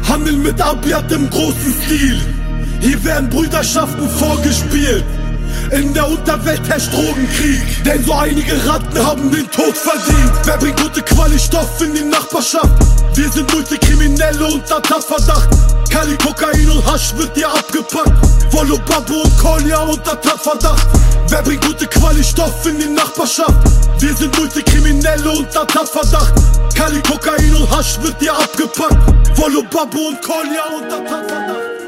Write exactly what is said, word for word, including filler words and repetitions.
Handeln mit Abiat im großen Stil. Hier werden Brüderschaften vorgespielt. In der Unterwelt herrscht Drogenkrieg, denn so einige Ratten haben den Tod verdient. Wer bringt gute Quali-Stoff in die Nachbarschaft? Wir sind Multikriminelle unter Tatverdacht. Kali, Kokain und Hasch wird dir abgepackt. Wollo, Babu und Kolja unter Tatverdacht. Wer bringt gute Quali-Stoff in die Nachbarschaft? Wir sind Multikriminelle unter Tatverdacht. Kali, Kokain und Hasch wird dir abgepackt. Wollo, Babu und Kolja unter Tatverdacht.